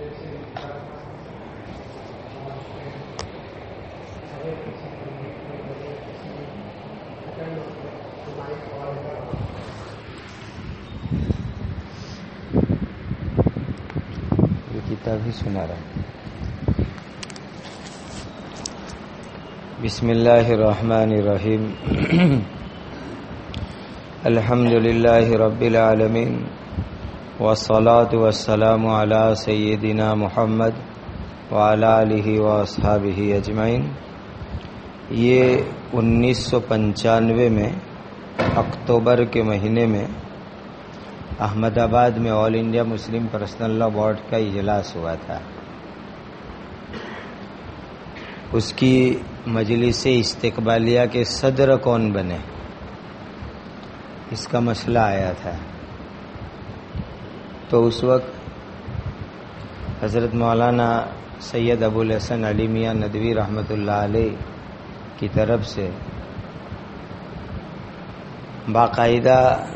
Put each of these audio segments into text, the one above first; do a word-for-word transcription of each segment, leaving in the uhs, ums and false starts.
بھی سنا رہا. بسم اللہ الرحمن الرحیم. الحمد للہ رب العالمین والصلاة والسلام علی سیدنا محمد وعلی آلہ واصحابہ اجمعین. یہ انیس سو پنچانوے میں اکتوبر کے مہینے میں احمد آباد میں All India Muslim Personal Law Board کا اجلاس ہوا تھا. اس کی مجلس استقبالیہ کے صدر کون بنے، اس کا مسئلہ آیا تھا. تو اس وقت حضرت مولانا سید ابو الحسن علی میاں ندوی رحمۃ اللہ علیہ کی طرف سے باقاعدہ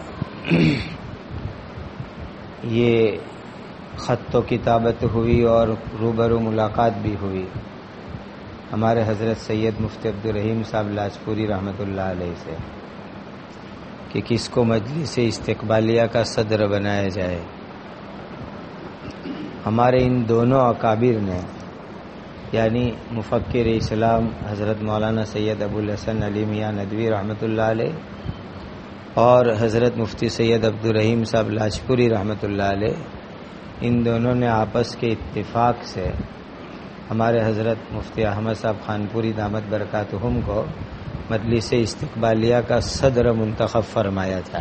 یہ خط و کتابت ہوئی اور روبرو ملاقات بھی ہوئی ہمارے حضرت سید مفتی عبدالرحیم صاحب لاجپوری رحمۃ اللہ علیہ سے کہ کس کو مجلس استقبالیہ کا صدر بنایا جائے. ہمارے ان دونوں اکابر نے یعنی مفکر اسلام حضرت مولانا سید ابو الحسن علی میاں ندوی رحمۃ اللہ علیہ اور حضرت مفتی سید عبدالرحیم صاحب لاجپوری رحمۃ اللہ علیہ، ان دونوں نے آپس کے اتفاق سے ہمارے حضرت مفتی احمد صاحب خانپوری دامت برکاتہم کو مجلس استقبالیہ کا صدر منتخب فرمایا تھا.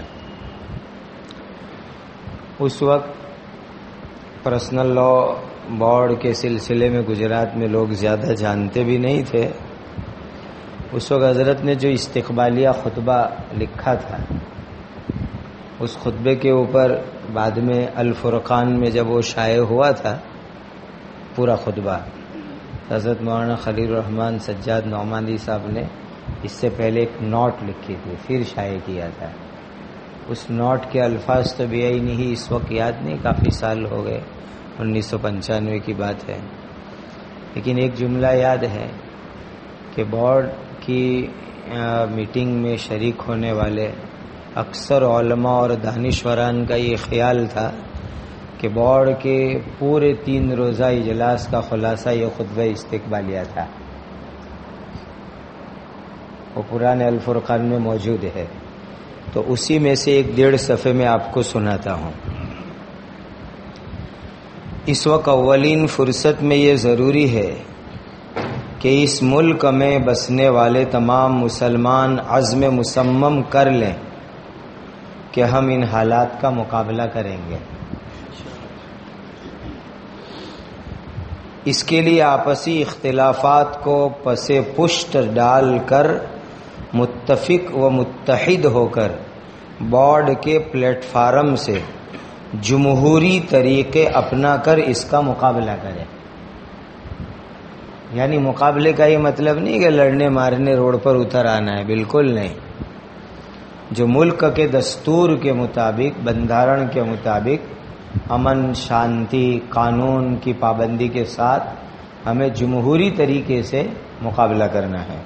اس وقت پرسنل لا بورڈ کے سلسلے میں گجرات میں لوگ زیادہ جانتے بھی نہیں تھے. اس وقت حضرت نے جو استقبالیہ خطبہ لکھا تھا، اس خطبے کے اوپر بعد میں الفرقان میں جب وہ شائع ہوا تھا پورا خطبہ، حضرت مولانا خلیل الرحمن سجاد نعمانی صاحب نے اس سے پہلے ایک نوٹ لکھی تھی پھر شائع کیا تھا. اس نوٹ کے الفاظ تو بھی نہیں اس وقت یاد نہیں، کافی سال ہو گئے، انیس سو پنچانوے کی بات ہے. لیکن ایک جملہ یاد ہے کہ بورڈ کی میٹنگ میں شریک ہونے والے اکثر علماء اور دانشوران کا یہ خیال تھا کہ بورڈ کے پورے تین روزہ اجلاس کا خلاصہ یہ خطبہ استقبالیہ تھا. وہ پرانے الفرقان میں موجود ہے، تو اسی میں سے ایک ڈیڑھ صفحے میں آپ کو سناتا ہوں. اس وقت اولین فرصت میں یہ ضروری ہے کہ اس ملک میں بسنے والے تمام مسلمان عزم مصمم کر لیں کہ ہم ان حالات کا مقابلہ کریں گے. اس کے لیے آپسی اختلافات کو پس پشت ڈال کر متفق و متحد ہو کر بورڈ کے پلیٹ فارم سے جمہوری طریقے اپنا کر اس کا مقابلہ کریں. یعنی مقابلے کا یہ مطلب نہیں کہ لڑنے مارنے روڈ پر اتر آنا ہے، بالکل نہیں. جو ملک کے دستور کے مطابق، بندھارن کے مطابق امن شانتی قانون کی پابندی کے ساتھ ہمیں جمہوری طریقے سے مقابلہ کرنا ہے.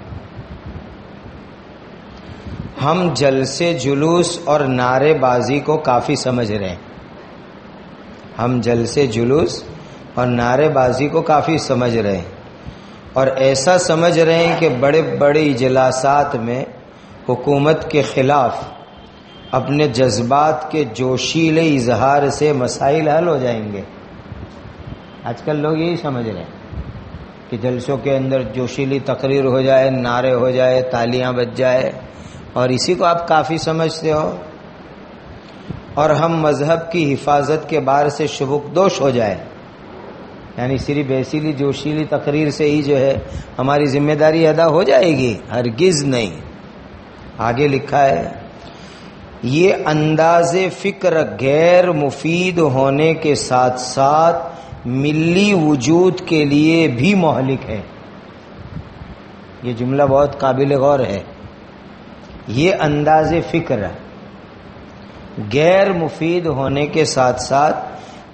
ہم جلسے جلوس اور نعرے بازی کو کافی سمجھ رہے ہیں ہم جلسے جلوس اور نعرے بازی کو کافی سمجھ رہے ہیں اور ایسا سمجھ رہے ہیں کہ بڑے بڑے اجلاسات میں حکومت کے خلاف اپنے جذبات کے جوشیلے اظہار سے مسائل حل ہو جائیں گے. آج کل لوگ یہی سمجھ رہے ہیں کہ جلسوں کے اندر جوشیلی تقریر ہو جائے، نعرے ہو جائے، تالیاں بج جائے اور اسی کو آپ کافی سمجھتے ہو، اور ہم مذہب کی حفاظت کے بار سے شبکدوش ہو جائے. یعنی صرف ایسی جوشیلی تقریر سے ہی جو ہے ہماری ذمہ داری ادا ہو جائے گی، ہرگز نہیں. آگے لکھا ہے یہ انداز فکر غیر مفید ہونے کے ساتھ ساتھ ملی وجود کے لیے بھی مہلک ہے. یہ جملہ بہت قابل غور ہے. یہ انداز فکر غیر مفید ہونے کے ساتھ ساتھ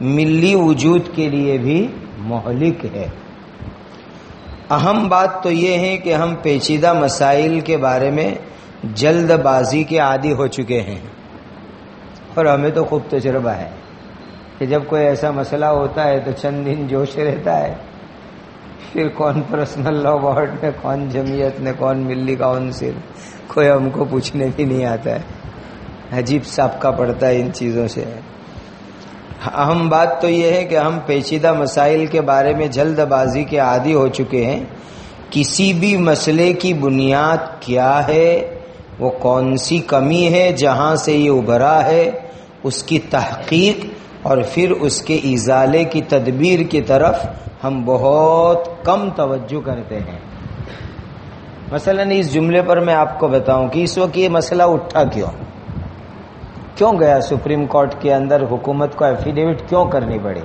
ملی وجود کے لیے بھی مہلک ہے۔ اہم بات تو یہ ہے کہ ہم پیچیدہ مسائل کے بارے میں جلد بازی کے عادی ہو چکے ہیں، اور ہمیں تو خوب تجربہ ہے کہ جب کوئی ایسا مسئلہ ہوتا ہے تو چند دن جوش رہتا ہے، پھر کون پرسنل لا بورڈ میں، کون جمعیت میں، کون ملی کاؤنسل، کوئی ہم کو پوچھنے بھی نہیں آتا ہے۔ عجیب سابقہ پڑتا ہے ان چیزوں سے۔ اہم بات تو یہ ہے کہ ہم پیچیدہ مسائل کے بارے میں جلد بازی کے عادی ہو چکے ہیں۔ کسی بھی مسئلے کی بنیاد کیا ہے، وہ کون سی کمی ہے جہاں سے یہ ابھرا ہے، اس کی تحقیق اور پھر اس کے ازالے کی تدبیر کی طرف ہم بہت کم توجہ کرتے ہیں۔ مثلا اس جملے پر میں آپ کو بتاؤں کہ اس وقت یہ مسئلہ اٹھا کیوں کیوں گیا سپریم کورٹ کے اندر، حکومت کو ایفیڈیوٹ کیوں کرنی پڑی؟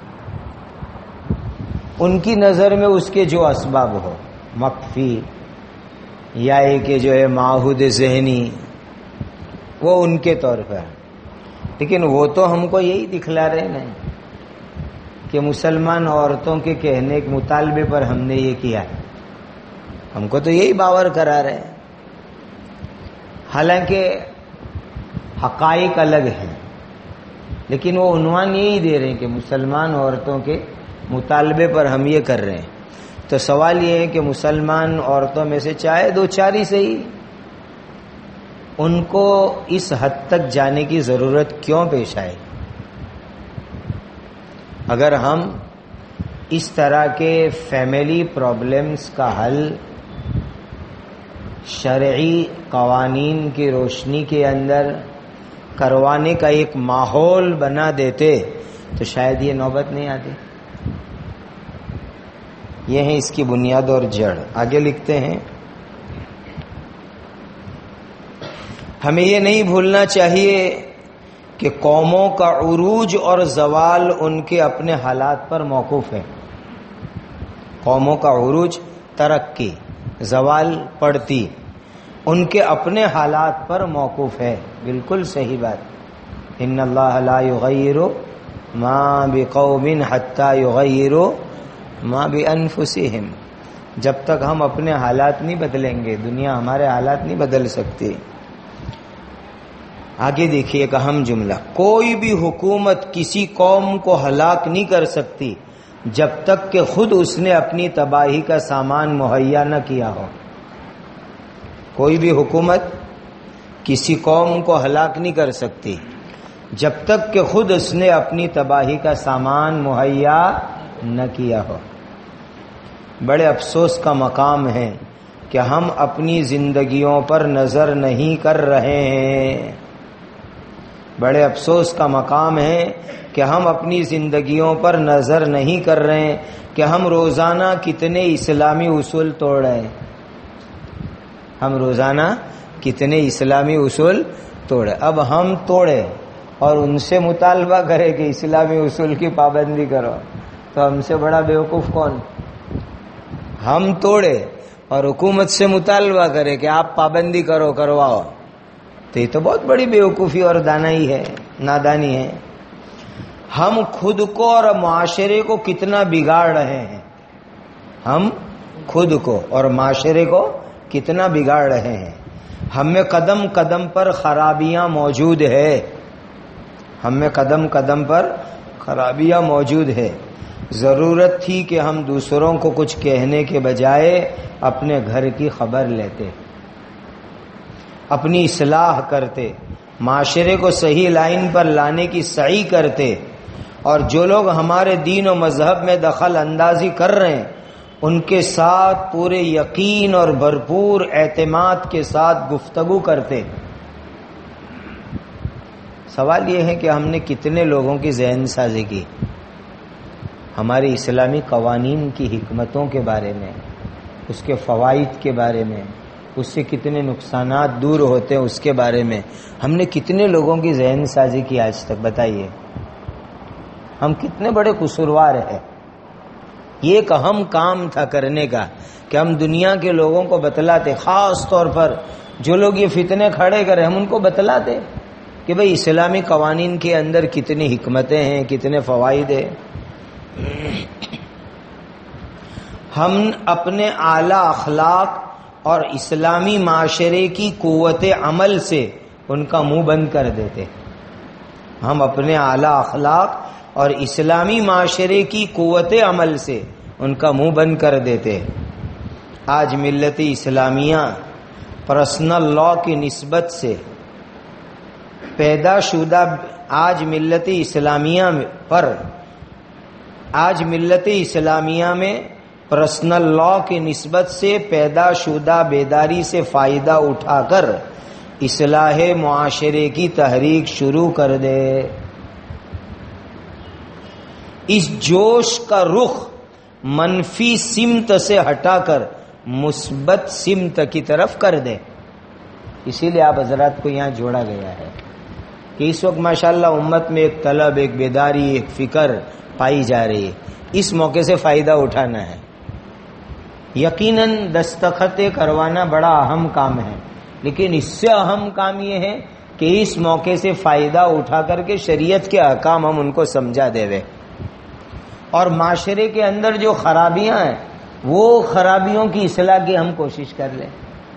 ان کی نظر میں اس کے جو اسباب ہو، مخفی یا ایک جو ہے معہود ذہنی، وہ ان کے طور پر، لیکن وہ تو ہم کو یہی دکھلا رہے نہیں کہ مسلمان عورتوں کے کہنے کے مطالبے پر ہم نے یہ کیا، ہم کو تو یہی باور کرا رہے ہیں، حالانکہ حقائق الگ ہیں، لیکن وہ عنوان یہی دے رہے ہیں کہ مسلمان عورتوں کے مطالبے پر ہم یہ کر رہے ہیں۔ تو سوال یہ ہے کہ مسلمان عورتوں میں سے چاہے دو چار ہی صحیح، ان کو اس حد تک جانے کی ضرورت کیوں پیش آئے؟ اگر ہم اس طرح کے فیملی پرابلمز کا حل شرعی قوانین کی روشنی کے اندر کروانے کا ایک ماحول بنا دیتے تو شاید یہ نوبت نہیں آتی۔ یہ ہے اس کی بنیاد اور جڑ۔ آگے لکھتے ہیں، ہمیں یہ نہیں بھولنا چاہیے کہ قوموں کا عروج اور زوال ان کے اپنے حالات پر موقوف ہے۔ قوموں کا عروج ترقی، زوال پڑتی، ان کے اپنے حالات پر موقوف ہے۔ بالکل صحیح بات۔ ان اللہ لا یغیر ما بقوم حتی یغیروا ما بانفسہم۔ جب تک ہم اپنے حالات نہیں بدلیں گے، دنیا ہمارے حالات نہیں بدل سکتی۔ آگے دیکھیے ایک اہم جملہ، کوئی بھی حکومت کسی قوم کو ہلاک نہیں کر سکتی جب تک کہ خود اس نے اپنی تباہی کا سامان مہیا نہ کیا ہو۔ کوئی بھی حکومت کسی قوم کو ہلاک نہیں کر سکتی جب تک کہ خود اس نے اپنی تباہی کا سامان مہیا نہ کیا ہو۔ بڑے افسوس کا مقام ہے کہ ہم اپنی زندگیوں پر نظر نہیں کر رہے ہیں۔ بڑے افسوس کا مقام ہے کہ ہم اپنی زندگیوں پر نظر نہیں کر رہے ہیں کہ ہم روزانہ کتنے اسلامی اصول توڑ رہے ہیں۔ ہم روزانہ کتنے اسلامی اصول توڑے، اب ہم توڑے اور ان سے مطالبہ کرے کہ اسلامی اصول کی پابندی کرو، تو ہم سے بڑا بیوقوف کون؟ ہم توڑے اور حکومت سے مطالبہ کرے کہ آپ پابندی کرو، کرواؤ، تو یہ تو بہت بڑی بیوقوفی اور دانائی ہے، نادانی ہے۔ ہم خود کو اور معاشرے کو کتنا بگاڑ رہے ہیں، ہم خود کو اور معاشرے کو کتنا بگاڑ رہے ہیں۔ ہم میں قدم قدم پر خرابیاں موجود ہے، ہم میں قدم قدم پر خرابیاں موجود ہے۔ ضرورت تھی کہ ہم دوسروں کو کچھ کہنے کے بجائے اپنے گھر کی خبر لیتے، اپنی اصلاح کرتے، معاشرے کو صحیح لائن پر لانے کی سعی کرتے، اور جو لوگ ہمارے دین و مذہب میں دخل اندازی کر رہے ہیں ان کے ساتھ پورے یقین اور بھرپور اعتماد کے ساتھ گفتگو کرتے۔ سوال یہ ہے کہ ہم نے کتنے لوگوں کی ذہن سازی کی ہماری اسلامی قوانین کی حکمتوں کے بارے میں، اس کے فوائد کے بارے میں، اس سے کتنے نقصانات دور ہوتے ہیں اس کے بارے میں ہم نے کتنے لوگوں کی ذہن سازی کی آج تک؟ بتائیے، ہم کتنے بڑے قصوروار ہیں۔ یہ ایک اہم کام تھا کرنے کا کہ ہم دنیا کے لوگوں کو بتلاتے، خاص طور پر جو لوگ یہ فتنے کھڑے کرے ہم ان کو بتلاتے کہ بھئی اسلامی قوانین کے اندر کتنی حکمتیں ہیں، کتنے فوائد ہیں. ہم اپنے اعلیٰ اخلاق اور اسلامی معاشرے کی قوت عمل سے ان کا منہ بند کر دیتے. ہم اپنے اعلیٰ اخلاق اور اسلامی معاشرے کی قوت عمل سے ان کا منہ بند کر دیتے. آج ملت اسلامیہ پرسنل لا کی نسبت سے پیدا شدہ آج ملت اسلامیہ پر آج ملت اسلامیہ میں پرسنل لا کی نسبت سے پیدا شدہ بیداری سے فائدہ اٹھا کر اصلاح معاشرے کی تحریک شروع کر دے. اس جوش کا رخ منفی سمت سے ہٹا کر مثبت سمت کی طرف کر دے. اسی لیے آپ حضرات کو یہاں جوڑا گیا ہے کہ اس وقت ماشاءاللہ امت میں ایک طلب، ایک بیداری، ایک فکر پائی جا رہی ہے. اس موقع سے فائدہ اٹھانا ہے. یقیناً دستخط کروانا بڑا اہم کام ہے، لیکن اس سے اہم کام یہ ہے کہ اس موقع سے فائدہ اٹھا کر کے شریعت کے احکام ہم ان کو سمجھا دے اور معاشرے کے اندر جو خرابیاں ہیں وہ خرابیوں کی اصلاح کی ہم کوشش کر لیں.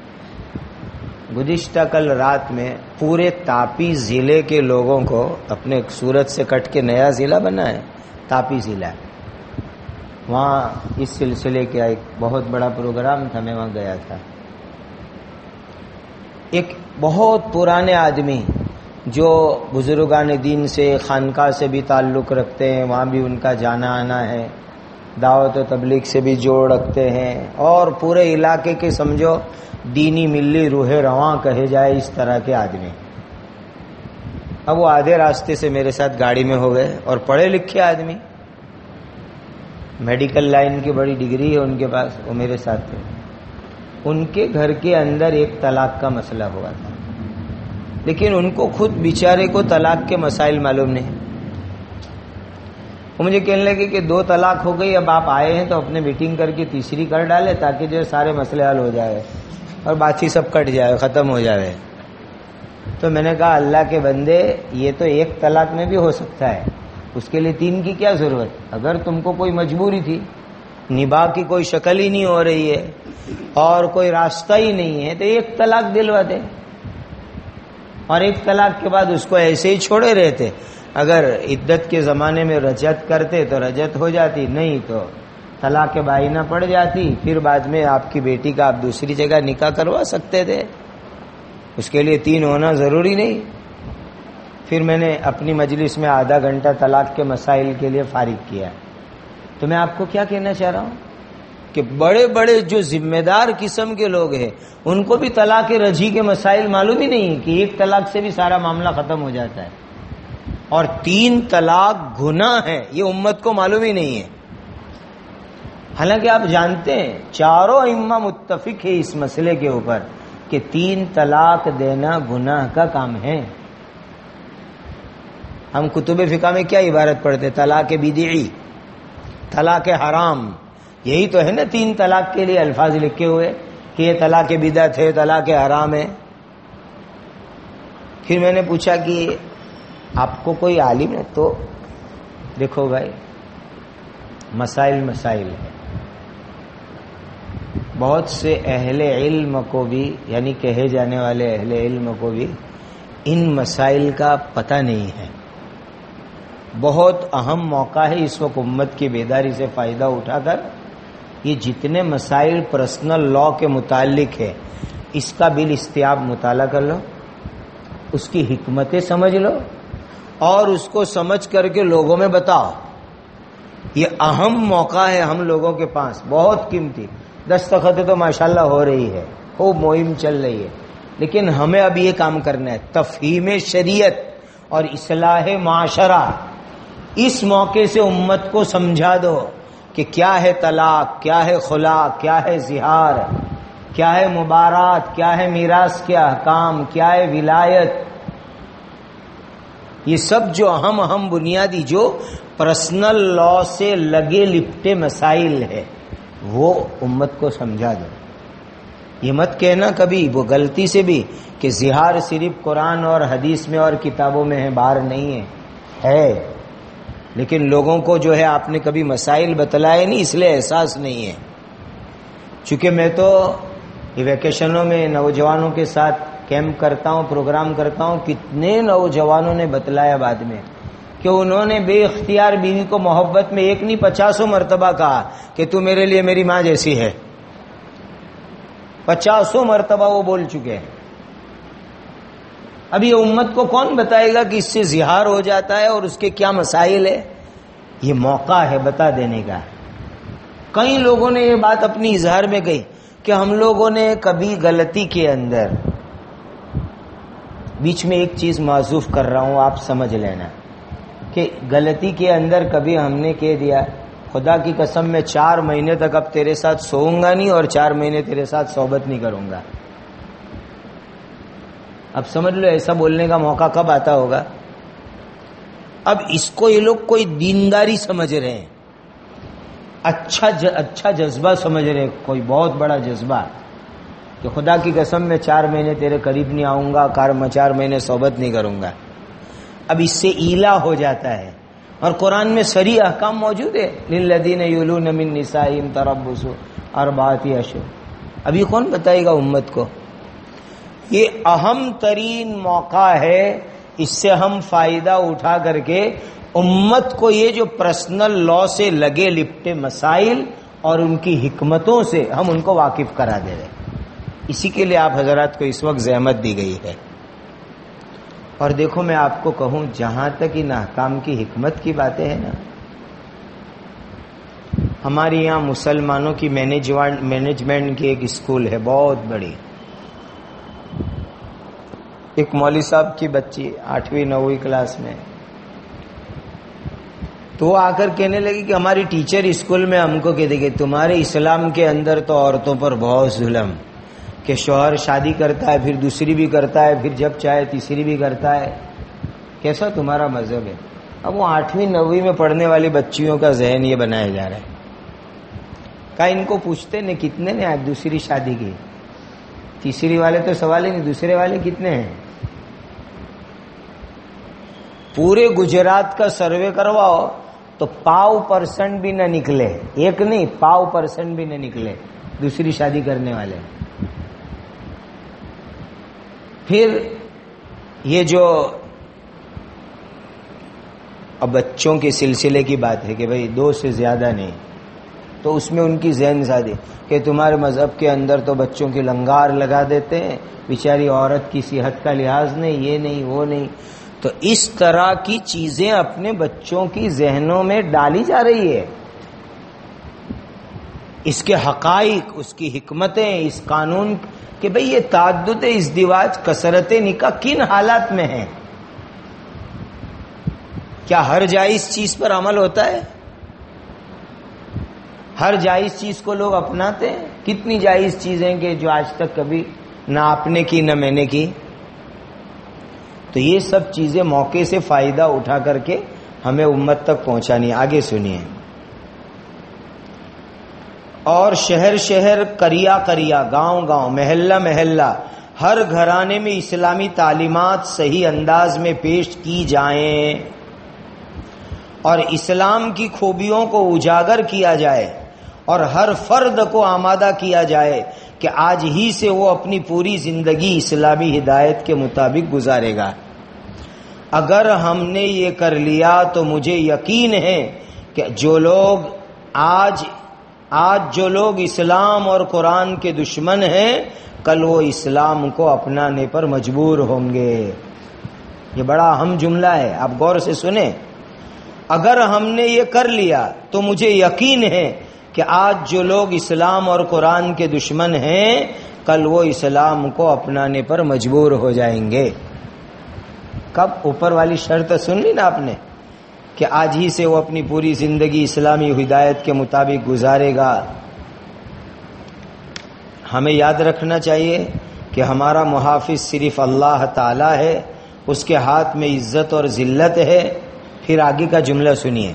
گزشتہ کل رات میں پورے تاپی ضلع کے لوگوں کو اپنے سورت سے کٹ کے نیا ضلع بنا ہے، تاپی ضلع. وہاں اس سلسلے کا ایک بہت بڑا پروگرام تھا، میں وہاں گیا تھا. ایک بہت پرانے آدمی جو بزرگان دین سے، خانقاہ سے بھی تعلق رکھتے ہیں، وہاں بھی ان کا جانا آنا ہے، دعوت و تبلیغ سے بھی جوڑ رکھتے ہیں، اور پورے علاقے کے سمجھو دینی ملی روح رواں کہے جائے اس طرح کے آدمی. اب وہ آدھے راستے سے میرے ساتھ گاڑی میں ہو گئے، اور پڑھے لکھے آدمی، میڈیکل لائن کی بڑی ڈگری ہے ان کے پاس، وہ میرے ساتھ تھے. ان کے گھر کے اندر ایک طلاق کا مسئلہ ہوا تھا، لیکن ان کو خود بیچارے کو طلاق کے مسائل معلوم نہیں. وہ مجھے کہنے لگے کہ دو طلاق ہو گئی، اب آپ آئے ہیں تو اپنے میٹنگ کر کے تیسری کر ڈالے تاکہ جو سارے مسئلے حل ہو جائے اور بات ہی سب کٹ جائے، ختم ہو جائے. تو میں نے کہا اللہ کے بندے، یہ تو ایک طلاق میں بھی ہو سکتا ہے، اس کے لیے تین کی کیا ضرورت؟ اگر تم کو کوئی مجبوری تھی، نباہ کی کوئی شکل ہی نہیں ہو رہی ہے اور کوئی راستہ ہی نہیں ہے، تو ایک طلاق دلوا دے، اور ایک طلاق کے بعد اس کو ایسے ہی چھوڑے رہتے. اگر عدت کے زمانے میں رجعت کرتے تو رجعت ہو جاتی، نہیں تو طلاق بائنہ پڑ جاتی. پھر بعد میں آپ کی بیٹی کا آپ دوسری جگہ نکاح کروا سکتے تھے، اس کے لیے تین ہونا ضروری نہیں. پھر میں نے اپنی مجلس میں آدھا گھنٹہ طلاق کے مسائل کے لیے فارغ کیا. تو میں آپ کو کیا کہنا چاہ رہا ہوں کہ بڑے بڑے جو ذمہ دار قسم کے لوگ ہیں ان کو بھی طلاق رجعی کے مسائل معلوم ہی نہیں کہ ایک طلاق سے بھی سارا معاملہ ختم ہو جاتا ہے، اور تین طلاق گناہ ہے، یہ امت کو معلوم ہی نہیں ہے. حالانکہ آپ جانتے ہیں چاروں ائمہ متفق ہے اس مسئلے کے اوپر کہ تین طلاق دینا گناہ کا کام ہے. ہم کتب فقہ میں کیا عبارت پڑھتے؟ طلاق بدعی، طلاق حرام. یہی تو ہے نا تین طلاق کے لیے الفاظ لکھے ہوئے کہ یہ طلاق بدعت ہے، طلاق حرام ہے. پھر میں نے پوچھا کہ آپ کو کوئی عالم ہے؟ تو دیکھو بھائی، مسائل مسائل ہے. بہت سے اہل علم کو بھی، یعنی کہے جانے والے اہل علم کو بھی ان مسائل کا پتہ نہیں ہے. بہت اہم موقع ہے اس وقت امت کی بیداری سے فائدہ اٹھا کر یہ جتنے مسائل پرسنل لا کے متعلق ہے اس کا بالاستیاب مطالعہ کر لو، اس کی حکمتیں سمجھ لو، اور اس کو سمجھ کر کے لوگوں میں بتاؤ. یہ اہم موقع ہے ہم لوگوں کے پاس، بہت قیمتی. دستخطیں تو ماشاءاللہ ہو رہی ہے، خوب مہم چل رہی ہے، لیکن ہمیں اب یہ کام کرنا ہے، تفہیم شریعت اور اصلاح معاشرہ. اس موقع سے امت کو سمجھا دو کہ کیا ہے طلاق، کیا ہے خلا، کیا ہے زہار، کیا ہے مبارات، کیا ہے میراث کے احکام، کیا ہے ولایت. یہ سب جو اہم اہم بنیادی جو پرسنل لا سے لگے لپٹے مسائل ہے وہ امت کو سمجھا دو. یہ مت کہنا کبھی وہ غلطی سے بھی کہ زہار صرف قرآن اور حدیث میں اور کتابوں میں ہے، باہر نہیں ہے، ہے، لیکن لوگوں کو جو ہے آپ نے کبھی مسائل بتلائے نہیں، اس لیے احساس نہیں ہے۔ چونکہ میں تو یہ ویکیشنوں میں نوجوانوں کے ساتھ کیمپ کرتا ہوں، پروگرام کرتا ہوں، کتنے نوجوانوں نے بتلایا بعد میں کہ انہوں نے بے اختیار بیوی کو محبت میں ایک نہیں پچاسوں مرتبہ کہا کہ تو میرے لیے میری ماں جیسی ہے، پچاسوں مرتبہ وہ بول چکے ہیں۔ اب یہ امت کو کون بتائے گا کہ اس سے زہار ہو جاتا ہے اور اس کے کیا مسائل ہے؟ یہ موقع ہے بتا دینے کا۔ کئی لوگوں نے یہ بات اپنی اظہار میں کہی کہ ہم لوگوں نے کبھی غلطی کے اندر، بیچ میں ایک چیز معذوف کر رہا ہوں آپ سمجھ لینا، کہ غلطی کے اندر کبھی ہم نے کہہ دیا خدا کی قسم میں چار مہینے تک اب تیرے ساتھ سوؤں گا نہیں اور چار مہینے تیرے ساتھ صحبت نہیں کروں گا۔ اب سمجھ لو ایسا بولنے کا موقع کب آتا ہوگا؟ اب اس کو یہ لوگ کوئی دینداری سمجھ رہے ہیں، اچھا ج... اچھا جذبہ سمجھ رہے ہیں، کوئی بہت بڑا جذبہ کہ خدا کی قسم میں چار مہینے تیرے قریب نہیں آؤں گا، کار میں چار مہینے صحبت نہیں کروں گا۔ اب اس سے ایلا ہو جاتا ہے، اور قرآن میں صریح احکام موجود ہے، للذین یولون من نسائہم تربص اربعۃ اشہر۔ اب یہ کون بتائے گا امت کو؟ یہ اہم ترین موقع ہے، اس سے ہم فائدہ اٹھا کر کے امت کو یہ جو پرسنل لا سے لگے لپٹے مسائل اور ان کی حکمتوں سے ہم ان کو واقف کرا دے رہے ہیں۔ اسی کے لیے آپ حضرات کو اس وقت زحمت دی گئی ہے۔ اور دیکھو میں آپ کو کہوں، جہاں تک ان احکام کی حکمت کی باتیں ہیں نا، ہمارے یہاں مسلمانوں کی مینجمنٹ کی ایک اسکول ہے بہت بڑی، ایک مولوی صاحب کی بچی آٹھویں نویں کلاس میں، تو وہ آ کر کہنے لگی کہ ہماری ٹیچر اسکول میں ہم کو کہتے کہ تمہارے اسلام کے اندر تو عورتوں پر بہت ظلم، کہ شوہر شادی کرتا ہے پھر دوسری بھی کرتا ہے، پھر جب چاہے تیسری بھی کرتا ہے، کیسا تمہارا مذہب ہے؟ اب وہ آٹھویں نویں میں پڑھنے والی بچیوں کا ذہن یہ بنایا جا رہا ہے۔ کہا ان کو پوچھتے نے کتنے نے آج دوسری شادی کی؟ تیسری والے تو سوال ہی نہیں، دوسرے والے کتنے ہیں؟ پورے گجرات کا سروے کرواؤ تو پاؤ پرسنٹ بھی نہ نکلے، ایک نہیں پاؤ پرسنٹ بھی نہ نکلے دوسری شادی کرنے والے۔ پھر یہ جو اب بچوں کے سلسلے کی بات ہے کہ بھئی دو سے زیادہ نہیں، تو اس میں ان کی ذہن سازی کہ تمہارے مذہب کے اندر تو بچوں کی لنگار لگا دیتے ہیں، بیچاری عورت کی صحت کا لحاظ نہیں، یہ نہیں وہ نہیں۔ تو اس طرح کی چیزیں اپنے بچوں کی ذہنوں میں ڈالی جا رہی ہے۔ اس کے حقائق، اس کی حکمتیں، اس قانون کہ بھئی یہ تعدد ازدواج، کثرت نکاح کن حالات میں ہے؟ کیا ہر جائز چیز پر عمل ہوتا ہے؟ ہر جائز چیز کو لوگ اپناتے ہیں؟ کتنی جائز چیزیں کہ جو آج تک کبھی نہ آپ نے کی نہ میں نے کی۔ تو یہ سب چیزیں موقع سے فائدہ اٹھا کر کے ہمیں امت تک پہنچانی۔ آگے سنیے، اور شہر شہر، قریہ قریہ، گاؤں گاؤں، محلہ محلہ، ہر گھرانے میں اسلامی تعلیمات صحیح انداز میں پیش کی جائیں اور اسلام کی خوبیوں کو اجاگر کیا جائے اور ہر فرد کو آمادہ کیا جائے کہ آج ہی سے وہ اپنی پوری زندگی اسلامی ہدایت کے مطابق گزارے گا۔ اگر ہم نے یہ کر لیا تو مجھے یقین ہے کہ جو لوگ آج آج جو لوگ اسلام اور قرآن کے دشمن ہیں، کل وہ اسلام کو اپنانے پر مجبور ہوں گے۔ یہ بڑا اہم جملہ ہے، آپ غور سے سنیں۔ اگر ہم نے یہ کر لیا تو مجھے یقین ہے کہ آج جو لوگ اسلام اور قرآن کے دشمن ہیں، کل وہ اسلام کو اپنانے پر مجبور ہو جائیں گے۔ کب؟ اوپر والی شرط سن لی نا آپ نے کہ آج ہی سے وہ اپنی پوری زندگی اسلامی ہدایت کے مطابق گزارے گا۔ ہمیں یاد رکھنا چاہیے کہ ہمارا محافظ صرف اللہ تعالی ہے، اس کے ہاتھ میں عزت اور ذلت ہے۔ پھر آگے کا جملہ سنیے،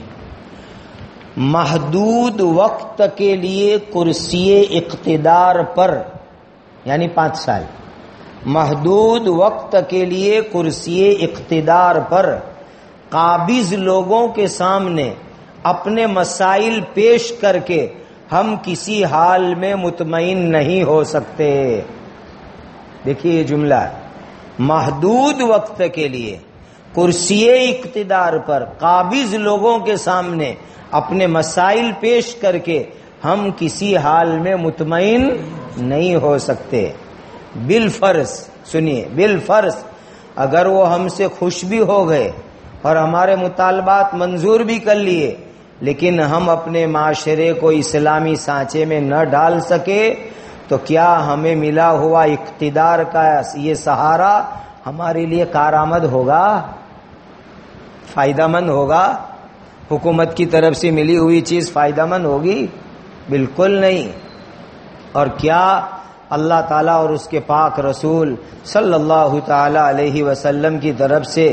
محدود وقت کے لیے کرسی اقتدار پر، یعنی پانچ سال محدود وقت کے لیے کرسی اقتدار پر قابض لوگوں کے سامنے اپنے مسائل پیش کر کے ہم کسی حال میں مطمئن نہیں ہو سکتے. دیکھیے یہ جملہ، محدود وقت کے لیے کرسی اقتدار پر قابض لوگوں کے سامنے اپنے مسائل پیش کر کے ہم کسی حال میں مطمئن نہیں ہو سکتے. بالفرض، سنیے، بالفرض اگر وہ ہم سے خوش بھی ہو گئے اور ہمارے مطالبات منظور بھی کر لیے، لیکن ہم اپنے معاشرے کو اسلامی سانچے میں نہ ڈال سکے تو کیا ہمیں ملا ہوا اقتدار کا یہ سہارا ہمارے لیے کارآمد ہوگا، فائدہ مند ہوگا؟ حکومت کی طرف سے ملی ہوئی چیز فائدہ مند ہوگی؟ بالکل نہیں. اور کیا اللہ تعالیٰ اور اس کے پاک رسول صلی اللہ تعالی علیہ وسلم کی طرف سے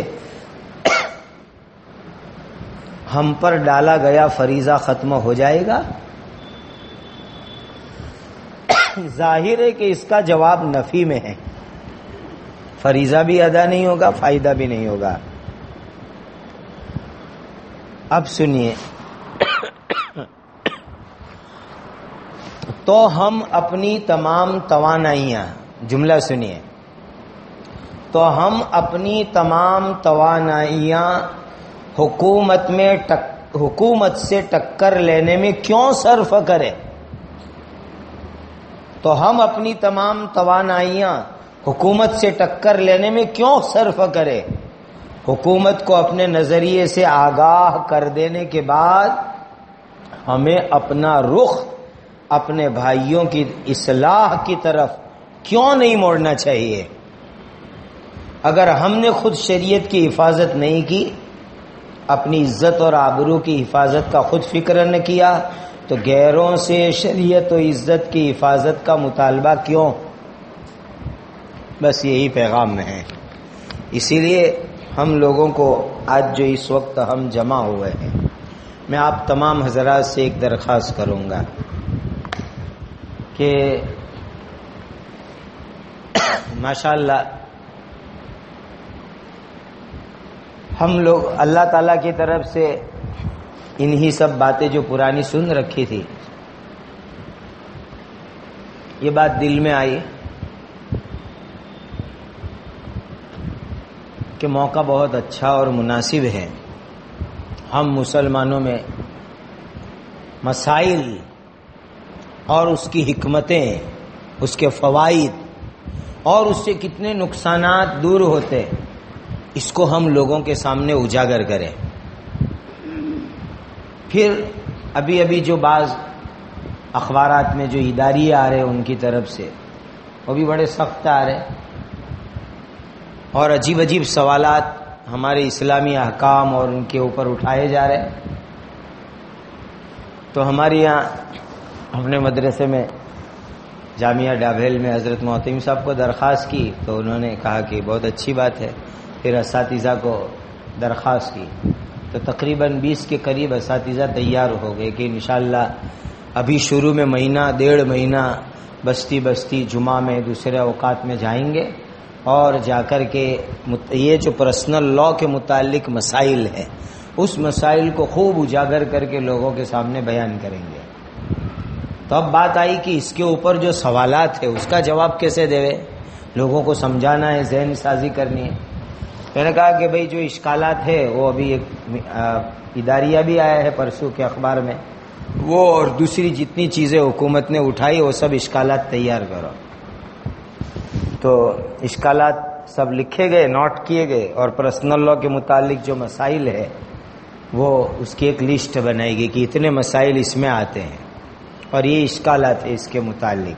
ہم پر ڈالا گیا فریضہ ختم ہو جائے گا؟ ظاہر ہے کہ اس کا جواب نفی میں ہے، فریضہ بھی ادا نہیں ہوگا، فائدہ بھی نہیں ہوگا. اب سنیے، تو ہم اپنی تمام توانائیاں، جملہ سنیے، تو ہم اپنی تمام توانائیاں حکومت میں ٹک حکومت سے ٹکر لینے میں کیوں صرف کریں؟ تو ہم اپنی تمام توانائیاں حکومت سے ٹکر لینے میں کیوں صرف کریں؟ حکومت کو اپنے نظریے سے آگاہ کر دینے کے بعد ہمیں اپنا رخ اپنے بھائیوں کی اصلاح کی طرف کیوں نہیں موڑنا چاہیے؟ اگر ہم نے خود شریعت کی حفاظت نہیں کی، اپنی عزت اور آبرو کی حفاظت کا خود فکر نہ کیا، تو غیروں سے شریعت و عزت کی حفاظت کا مطالبہ کیوں؟ بس یہی پیغام ہے. اسی لیے ہم لوگوں کو آج جو اس وقت ہم جمع ہوئے ہیں، میں آپ تمام حضرات سے ایک درخواست کروں گا کہ ماشاءاللہ ہم لوگ اللہ تعالیٰ کی طرف سے انہی سب باتیں جو پرانی سن رکھی تھی، یہ بات دل میں آئی کہ موقع بہت اچھا اور مناسب ہے، ہم مسلمانوں میں مسائل اور اس کی حکمتیں، اس کے فوائد اور اس سے کتنے نقصانات دور ہوتے، اس کو ہم لوگوں کے سامنے اجاگر کریں. پھر ابھی ابھی جو بعض اخبارات میں جو اداریے آ رہے ان کی طرف سے، وہ بھی بڑے سخت آ رہے اور عجیب عجیب سوالات ہمارے اسلامی احکام اور ان کے اوپر اٹھائے جا رہے. تو ہمارے یہاں اپنے مدرسے میں جامعہ ڈابھیل میں حضرت محتم صاحب کو درخواست کی تو انہوں نے کہا کہ بہت اچھی بات ہے. پھر اساتذہ کو درخواست کی تو تقریباً بیس کے قریب اساتذہ تیار ہو گئے کہ انشاءاللہ ابھی شروع میں مہینہ ڈیڑھ مہینہ بستی بستی جمعہ میں دوسرے اوقات میں جائیں گے اور جا کر کے یہ جو پرسنل لاء کے متعلق مسائل ہیں اس مسائل کو خوب اجاگر کر کے لوگوں کے سامنے بیان کریں گے. تو اب بات آئی کہ اس کے اوپر جو سوالات ہیں اس کا جواب کیسے دے، لوگوں کو سمجھانا ہے، ذہن سازی کرنی ہے. میں نے کہا کہ بھئی جو اشکالات ہے وہ ابھی ایک اداریہ بھی آیا ہے پرسوں کے اخبار میں، وہ اور دوسری جتنی چیزیں حکومت نے اٹھائی وہ سب اشکالات تیار کرو. تو اشکالات سب لکھے گئے، نوٹ کیے گئے اور پرسنل لاء کے متعلق جو مسائل ہے وہ اس کی ایک لسٹ بنائی گئی کہ اتنے مسائل اس میں آتے ہیں اور یہ اشکالات ہیں اس کے متعلق.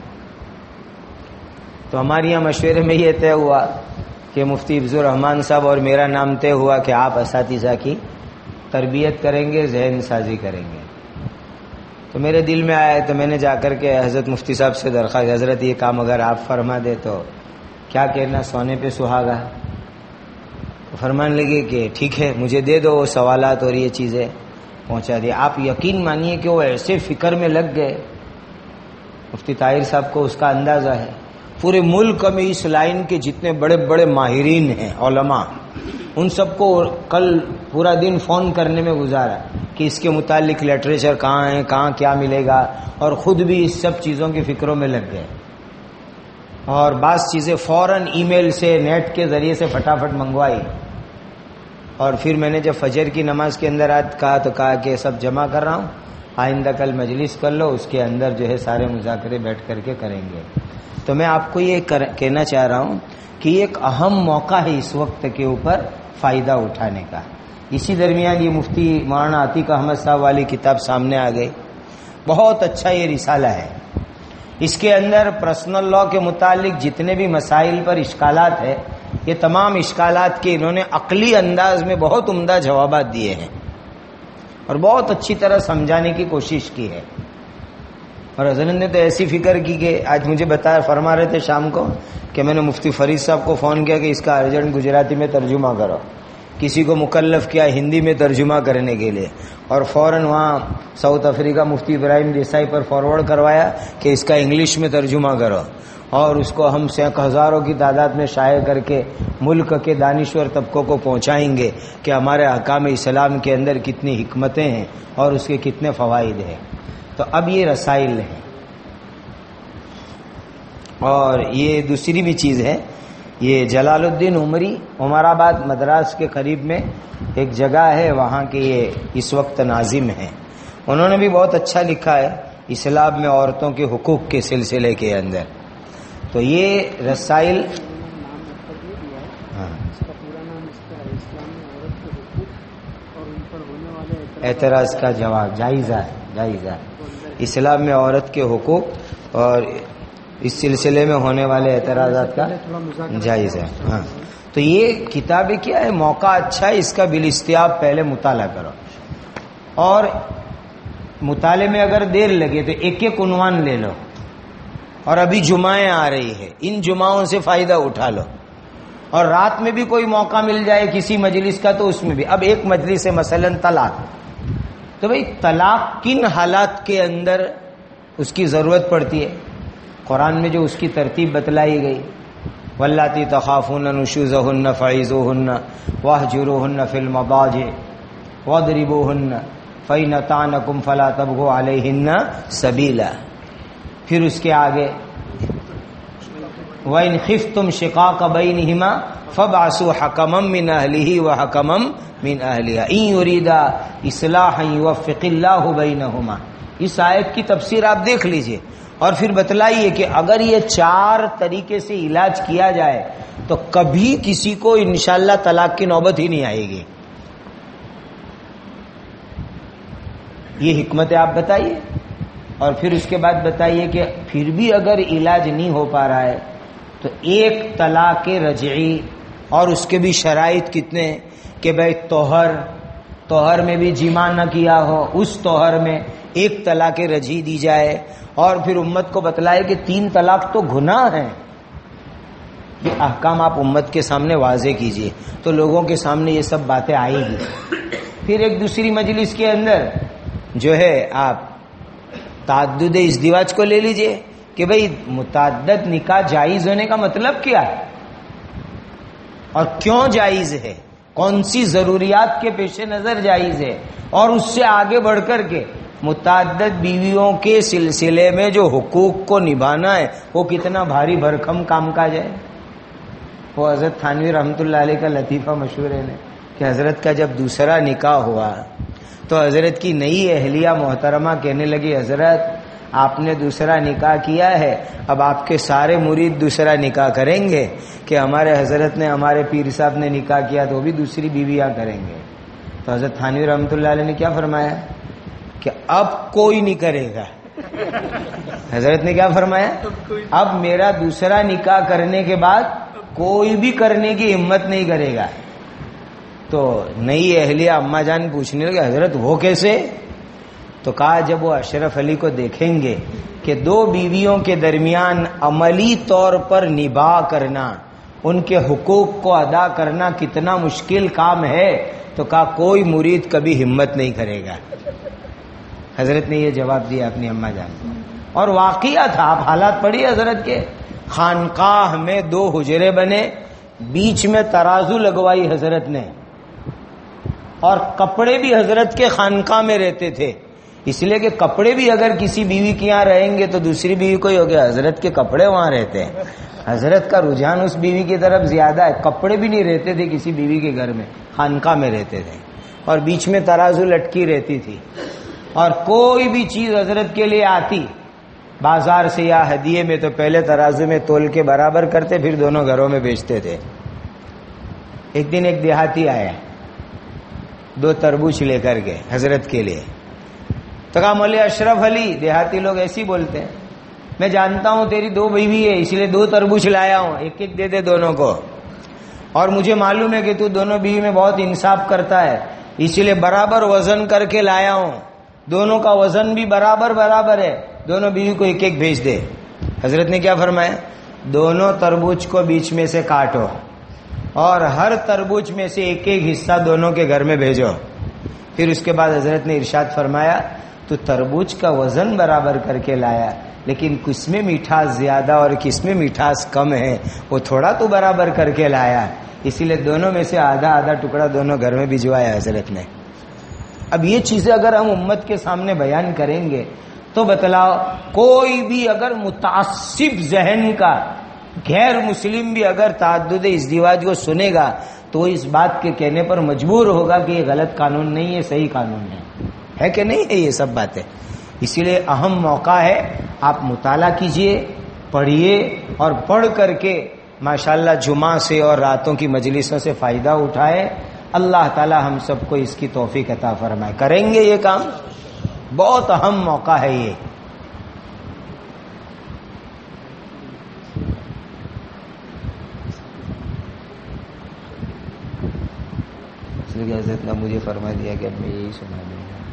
تو ہمارے یہاں مشورے میں یہ طے ہوا کہ مفتی افضل الرحمان صاحب اور میرا نام طے ہوا کہ آپ اساتذہ کی تربیت کریں گے، ذہن سازی کریں گے. تو میرے دل میں آیا تو میں نے جا کر کے حضرت مفتی صاحب سے درخواست، حضرت یہ کام اگر آپ فرما دے تو کیا کہنا، سونے پہ سہاگا. فرمان لگے کہ ٹھیک ہے مجھے دے دو وہ سوالات اور یہ چیزیں پہنچا دی. آپ یقین مانیے کہ وہ ایسے فکر میں لگ گئے، مفتی طاہر صاحب کو اس کا اندازہ ہے، پورے ملک میں اس لائن کے جتنے بڑے بڑے ماہرین ہیں علماء، ان سب کو کل پورا دن فون کرنے میں گزارا کہ اس کے متعلق لٹریچر کہاں ہے، کہاں کیا ملے گا، اور خود بھی اس سب چیزوں کی فکروں میں لگ گئے، اور بعض چیزیں فوراً ای میل سے نیٹ کے ذریعے سے فٹافٹ منگوائی. اور پھر میں نے جب فجر کی نماز کے اندر آج کہا تو کہا کہ سب جمع کر رہا ہوں، آئندہ کل مجلس کر لو، اس کے اندر جو ہے سارے مذاکرے بیٹھ کر کے کریں گے. تو میں آپ کو یہ کہنا چاہ رہا ہوں کہ یہ ایک اہم موقع ہے اس وقت کے اوپر فائدہ اٹھانے کا. اسی درمیان یہ مفتی مولانا عتیق احمد صاحب والی کتاب سامنے آ گئی. بہت اچھا یہ رسالہ ہے. اس کے اندر پرسنل لا کے متعلق جتنے بھی مسائل پر اشکالات ہیں، یہ تمام اشکالات کے انہوں نے عقلی انداز میں بہت عمدہ جوابات دیے ہیں اور بہت اچھی طرح سمجھانے کی کوشش کی ہے. اور حضرت نے تو ایسی فکر کی کہ آج مجھے بتایا فرما رہے تھے شام کو کہ میں نے مفتی فرید صاحب کو فون کیا کہ اس کا ارجنٹ گجراتی میں ترجمہ کرو، کسی کو مکلف کیا ہندی میں ترجمہ کرنے کے لیے، اور فوراً وہاں ساؤتھ افریقہ مفتی ابراہیم دیسائی پر فارورڈ کروایا کہ اس کا انگلش میں ترجمہ کرو، اور اس کو ہم سینک ہزاروں کی تعداد میں شائع کر کے ملک کے دانشور طبقوں کو پہنچائیں گے کہ ہمارے احکام اسلام کے اندر کتنی حکمتیں ہیں اور اس کے کتنے فوائد ہیں. تو اب یہ رسائل ہیں. اور یہ دوسری بھی چیز ہے، یہ جلال الدین عمری عمر آباد مدراس کے قریب میں ایک جگہ ہے، وہاں کے یہ اس وقت ناظم ہیں. انہوں نے بھی بہت اچھا لکھا ہے اسلام میں عورتوں کے حقوق کے سلسلے کے اندر. تو یہ رسائل اعتراض کا جواب جائزہ ہے جائزہ اسلام میں عورت کے حقوق اور اس سلسلے میں ہونے والے اعتراضات کا جائزہ. ہاں تو یہ کتابیں کیا ہے، موقع اچھا ہے، اس کا بالاستیاب پہلے مطالعہ کرو، اور مطالعے میں اگر دیر لگے تو ایک ایک عنوان لے لو، اور ابھی جمعیں آ رہی ہے، ان جمعوں سے فائدہ اٹھا لو، اور رات میں بھی کوئی موقع مل جائے کسی مجلس کا تو اس میں بھی. اب ایک مجلس ہے مثلا طلاق، تو بھئی طلاق کن حالات کے اندر اس کی ضرورت پڑتی ہے؟ قرآن میں جو اس کی ترتیب بتلائی گئی، واللاتی تخافون نشوزہن فعظوہن واہجروہن فی المضاجع واضربوہن فإن أطعنکم فلا تبغوا علیہن سبیلا. پھر اس کے آگے وَإِنْ خِفْتُمْ شِقَاقَ بَيْنِهِمَا فَابْعَثُوا حَكَمًا مِّنْ أَهْلِهِ وَحَكَمًا مِّنْ أَهْلِهَا إِنْ يُرِيدَا إِصْلَاحًا يُوَفِّقِ اللَّهُ بَيْنَهُمَا. اس آیت کی تفسیر آپ دیکھ لیجئے اور پھر بتلائیے کہ اگر یہ چار طریقے سے علاج کیا جائے تو کبھی کسی کو انشاءاللہ طلاق کی نوبت ہی نہیں آئے گی. یہ حکمت آپ بتائیے، اور پھر اس کے بعد بتائیے کہ پھر بھی اگر علاج نہیں ہو پا رہا ہے تو ایک طلاق رجعی، اور اس کے بھی شرائط کتنے کہ بھائی توہر توہر میں بھی جمع نہ کیا ہو، اس توہر میں ایک طلاق رجعی دی جائے، اور پھر امت کو بتلائے کہ تین طلاق تو گناہ ہیں. یہ احکام آپ امت کے سامنے واضح کیجئے تو لوگوں کے سامنے یہ سب باتیں آئے گی. پھر ایک دوسری مجلس کے اندر جو ہے آپ تعدد ازدواج کو لے لیجئے کہ بھئی متعدد نکاح جائز ہونے کا مطلب کیا ہے اور کیوں جائز ہے، کون سی ضروریات کے پیش نظر جائز ہے، اور اس سے آگے بڑھ کر کے متعدد بیویوں کے سلسلے میں جو حقوق کو نبھانا ہے وہ کتنا بھاری بھرکم کام کاج ہے. وہ حضرت تھانوی رحمۃ اللہ علیہ کا لطیفہ مشہور ہے کہ حضرت کا جب دوسرا نکاح ہوا تو حضرت کی نئی اہلیہ محترمہ کہنے لگی حضرت آپ نے دوسرا نکاح کیا ہے، اب آپ کے سارے مرید دوسرا نکاح کریں گے کہ ہمارے حضرت نے ہمارے پیر صاحب نے نکاح کیا تو وہ بھی دوسری بیویاں کریں گے. تو حضرت تھانوی رحمۃ اللہ علیہ نے کیا فرمایا کہ اب کوئی نہیں کرے گا. حضرت نے کیا فرمایا؟ اب میرا دوسرا نکاح کرنے کے بعد کوئی بھی کرنے کی ہمت نہیں کرے گا. تو نئی اہلیہ اما جان پوچھنے لگے حضرت وہ کیسے؟ تو کہا جب وہ اشرف علی کو دیکھیں گے کہ دو بیویوں کے درمیان عملی طور پر نباہ کرنا، ان کے حقوق کو ادا کرنا کتنا مشکل کام ہے، تو کہا کوئی مرید کبھی ہمت نہیں کرے گا. حضرت نے یہ جواب دیا اپنی اما جان کو، اور واقعہ تھا. آپ حالات پڑھیے حضرت کے خانقاہ میں دو حجرے بنے، بیچ میں ترازو لگوائی حضرت نے، اور کپڑے بھی حضرت کے خانقاہ میں رہتے تھے، اس لیے کہ کپڑے بھی اگر کسی بیوی کے یہاں رہیں گے تو دوسری بیوی کو ہی ہو گیا، حضرت کے کپڑے وہاں رہتے ہیں، حضرت کا رجحان اس بیوی کی طرف زیادہ ہے، کپڑے بھی نہیں رہتے تھے کسی بیوی کے گھر میں، خانقاہ میں رہتے تھے، اور بیچ میں ترازو لٹکی رہتی تھی، اور کوئی بھی چیز حضرت کے لیے آتی بازار سے یا ہدیے میں تو پہلے ترازو میں تول کے برابر کرتے، پھر دونوں گھروں میں بیچتے تھے۔ ایک دن ایک دیہاتی آیا، دو تربوز لے کر کے حضرت کے لیے، تو کہا مولوی اشرف علی، دیہاتی لوگ ایسی بولتے ہیں، میں جانتا ہوں تیری دو بیوی ہے اس لیے دو تربوز لایا ہوں، ایک ایک دے دے دونوں کو، اور مجھے معلوم ہے کہ تو دونوں بیوی میں بہت انصاف کرتا ہے اس لیے برابر وزن کر کے لایا ہوں، دونوں کا وزن بھی برابر برابر ہے، دونوں بیوی کو ایک ایک بھیج دے۔ حضرت نے کیا فرمایا؟ دونوں تربوز کو بیچ میں سے کاٹو اور ہر تربوز میں سے ایک ایک حصہ دونوں کے گھر میں بھیجو۔ پھر اس کے بعد حضرت نے ارشاد فرمایا تو تربوز کا وزن برابر کر کے لایا، لیکن کس میں میٹھاس زیادہ اور کس میں میٹھاس کم ہے وہ تھوڑا تو برابر کر کے لایا، اسی لیے دونوں میں سے آدھا آدھا ٹکڑا دونوں گھر میں بھجوایا حضرت نے۔ اب یہ چیزیں اگر ہم امت کے سامنے بیان کریں گے تو بتلاؤ، کوئی بھی اگر متعصب ذہن کا غیر مسلم بھی اگر تعدد ازدواج کو سنے گا تو اس بات کے کہنے پر مجبور ہوگا کہ یہ غلط قانون نہیں ہے، صحیح قانون ہے، ہے کہ نہیں ہے یہ سب باتیں؟ اسی لیے اہم موقع ہے، آپ مطالعہ کیجئے، پڑھیے، اور پڑھ کر کے ماشاءاللہ جمعہ سے اور راتوں کی مجلسوں سے فائدہ اٹھائے۔ اللہ تعالی ہم سب کو اس کی توفیق عطا فرمائے۔ کریں گے یہ کام؟ بہت اہم موقع ہے یہ۔ اس لیے حضرت نے مجھے فرما دیا کہ اب میں یہی سنا دوں گا،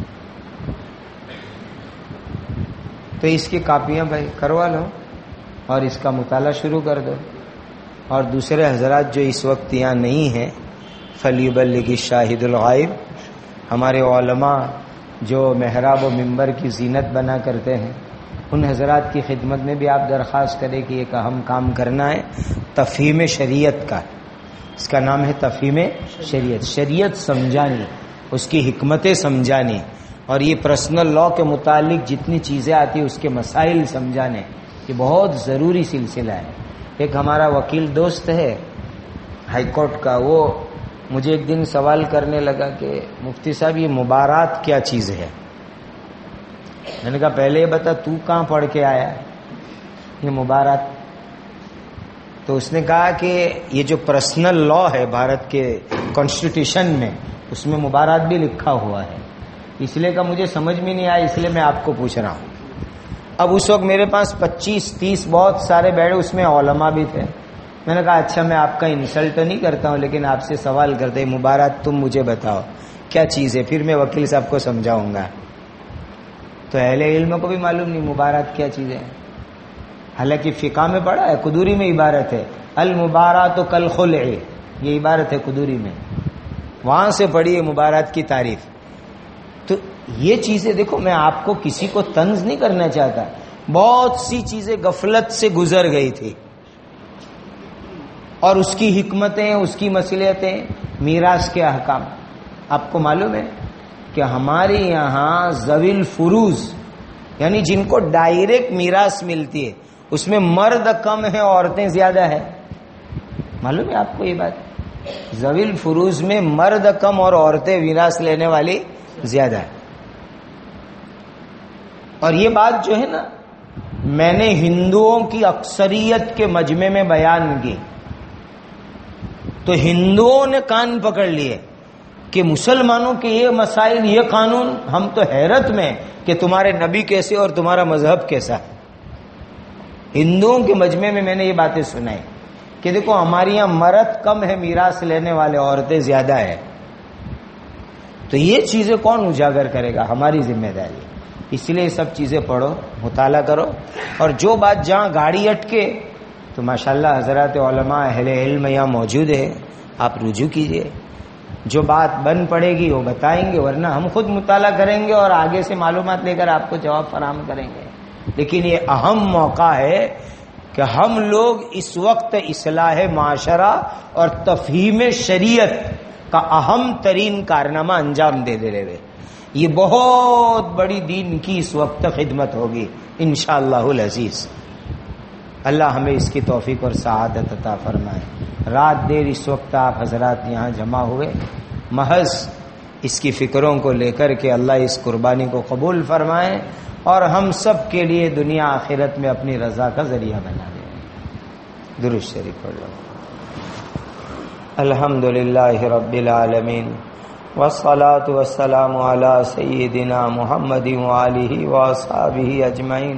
تو اس کی کاپیاں بھائی کروا لو اور اس کا مطالعہ شروع کر دو، اور دوسرے حضرات جو اس وقت یہاں نہیں ہیں، فلیبلغ الشاہد الغائب، ہمارے علماء جو محراب و منبر کی زینت بنا کرتے ہیں، ان حضرات کی خدمت میں بھی آپ درخواست کریں کہ ایک اہم کام کرنا ہے، تفہیم شریعت کا، اس کا نام ہے تفہیم شریعت، شریعت سمجھانی، اس کی حکمتیں سمجھانی، اور یہ پرسنل لا کے متعلق جتنی چیزیں آتی ہیں اس کے مسائل سمجھانے، یہ بہت ضروری سلسلہ ہے۔ ایک ہمارا وکیل دوست ہے ہائی کورٹ کا، وہ مجھے ایک دن سوال کرنے لگا کہ مفتی صاحب یہ مبارات کیا چیز ہے؟ میں نے کہا پہلے یہ بتا تو کہاں پڑھ کے آیا ہے یہ مبارات؟ تو اس نے کہا کہ یہ جو پرسنل لا ہے بھارت کے کانسٹیٹیوشن میں، اس میں مبارات بھی لکھا ہوا ہے، اس لیے کہ مجھے سمجھ میں نہیں آیا، اس لیے میں آپ کو پوچھ رہا ہوں۔ اب اس وقت میرے پاس پچیس تیس بہت سارے بیٹھے، اس میں علماء بھی تھے، میں نے کہا اچھا میں آپ کا انسلٹ نہیں کرتا ہوں لیکن آپ سے سوال کرتے ہیں، مبارات تم مجھے بتاؤ کیا چیز ہے، پھر میں وکیل صاحب کو سمجھاؤں گا۔ تو اہل علم کو بھی معلوم نہیں مبارات کیا چیز ہے، حالانکہ فقہ میں پڑھا ہے، قدوری میں عبارت ہے المبارات کالخلع، یہ عبارت ہے قدوری میں، وہاں سے پڑھی ہے مبارات کی تعریف۔ تو یہ چیزیں دیکھو، میں آپ کو کسی کو طنز نہیں کرنا چاہتا، بہت سی چیزیں غفلت سے گزر گئی تھی، اور اس کی حکمتیں، اس کی مصلحتیں، میراث کے احکام۔ آپ کو معلوم ہے کہ ہمارے یہاں ذوی الفروض یعنی جن کو ڈائریکٹ میراث ملتی ہے اس میں مرد کم ہے، عورتیں زیادہ ہے، معلوم ہے آپ کو یہ بات؟ ذوی الفروض میں مرد کم اور عورتیں میراث لینے والی زیادہ ہے۔ اور یہ بات جو ہے نا میں نے ہندوؤں کی اکثریت کے مجمع میں بیان کی تو ہندوؤں نے کان پکڑ لیے کہ مسلمانوں کے یہ مسائل، یہ قانون، ہم تو حیرت میں کہ تمہارے نبی کیسے اور تمہارا مذہب کیسا۔ ہندوؤں کے مجمع میں میں نے یہ باتیں سنائی کہ دیکھو ہمارے یہاں مرد کم ہے میراث لینے والے، عورتیں زیادہ ہے، تو یہ چیزیں کون اجاگر کرے گا؟ ہماری ذمہ داری۔ اس لیے سب چیزیں پڑھو، مطالعہ کرو، اور جو بات جہاں گاڑی اٹکے تو ماشاءاللہ حضرات علماء اہل علم یہاں موجود ہے، آپ رجوع کیجئے، جو بات بن پڑے گی وہ بتائیں گے، ورنہ ہم خود مطالعہ کریں گے اور آگے سے معلومات لے کر آپ کو جواب فراہم کریں گے۔ لیکن یہ اہم موقع ہے کہ ہم لوگ اس وقت اصلاح معاشرہ اور تفہیم شریعت کا اہم ترین کارنامہ انجام دے دے رہے. یہ بہت بڑی دین کی اس وقت خدمت ہوگی انشاءاللہ العزیز. اللہ ہمیں اس کی توفیق اور سعادت عطا فرمائے. رات دیر اس وقت آپ حضرات یہاں جمع ہوئے محض اس کی فکروں کو لے کر کے اللہ اس قربانی کو قبول فرمائے اور ہم سب کے لیے دنیا آخرت میں اپنی رضا کا ذریعہ بنا دے. درود شریف پڑھ لو. الحمدللہ رب العالمین والصلاة والسلام علی سیدنا محمد وآلہ واصحابہ اجمعین.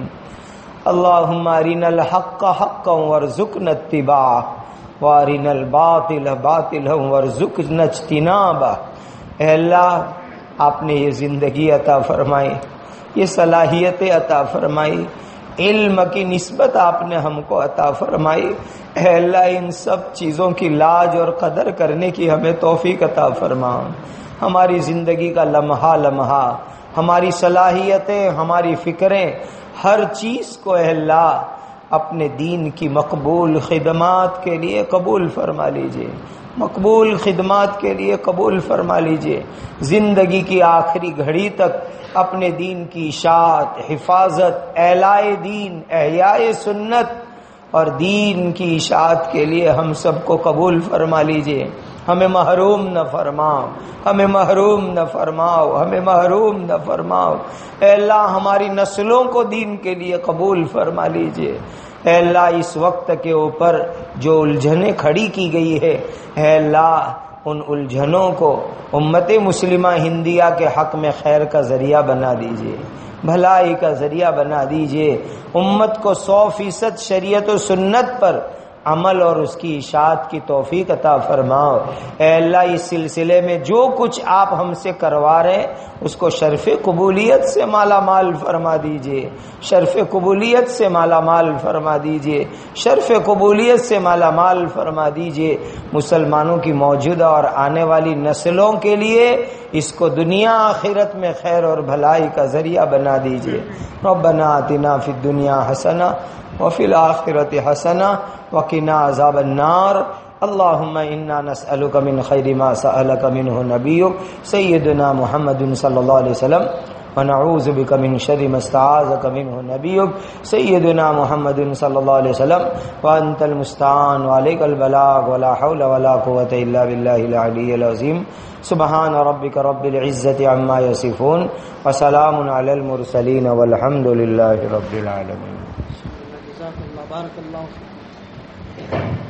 اللہم ارنا الحق حقا وارزقنا اتباعہ وارنا الباطل باطلا وارزقنا اجتنابہ. اے اللہ آپ نے یہ زندگی عطا فرمائی، یہ صلاحیتیں عطا فرمائی، علم کی نسبت آپ نے ہم کو عطا فرمائی. اے اللہ ان سب چیزوں کی لاج اور قدر کرنے کی ہمیں توفیق عطا فرما. ہماری زندگی کا لمحہ لمحہ، ہماری صلاحیتیں، ہماری فکریں، ہر چیز کو اے اللہ اپنے دین کی مقبول خدمات کے لیے قبول فرما لیجئے، مقبول خدمات کے لیے قبول فرما لیجئے. زندگی کی آخری گھڑی تک اپنے دین کی اشاعت، حفاظت، اعلاء دین، احیاء سنت اور دین کی اشاعت کے لیے ہم سب کو قبول فرما لیجئے. ہمیں محروم نہ فرماؤ، ہمیں محروم نہ فرماؤ، ہمیں محروم نہ فرماؤ. اے اللہ ہماری نسلوں کو دین کے لیے قبول فرما لیجئے. اے اللہ اس وقت کے اوپر جو الجھنیں کھڑی کی گئی ہے، اے اللہ ان الجھنوں کو امت مسلمہ ہندیہ کے حق میں خیر کا ذریعہ بنا دیجئے، بھلائی کا ذریعہ بنا دیجئے. امت کو سو فیصد شریعت و سنت پر عمل اور اس کی اشاعت کی توفیق عطا فرماؤ. اے اللہ اس سلسلے میں جو کچھ آپ ہم سے کروا رہے ہیں اس کو شرف قبولیت سے مالا مال فرما دیجئے، شرف قبولیت سے مالا مال فرما دیجئے، شرف قبولیت سے مالا مال فرما دیجئے. مسلمانوں کی موجودہ اور آنے والی نسلوں کے لیے اس کو دنیا آخرت میں خیر اور بھلائی کا ذریعہ بنا دیجئے. ربنا آتنا فی الدنیا حسنہ وفی الآخرۃ حسنہ وقنا عذاب النار. اللهم انا نسألك من خير ما سألك منه نبيك سيدنا محمد صلى الله عليه وسلم ونعوذ بك من شر ما استعاذك منه نبيك سيدنا محمد صلى الله عليه وسلم وانت المستعان وعليك البلاغ ولا حول ولا قوة الا بالله العلي العظيم. سبحان ربك رب العزة عما يصفون وسلام على المرسلين والحمد لله رب العالمين. جزاك الله بارك الله فيك.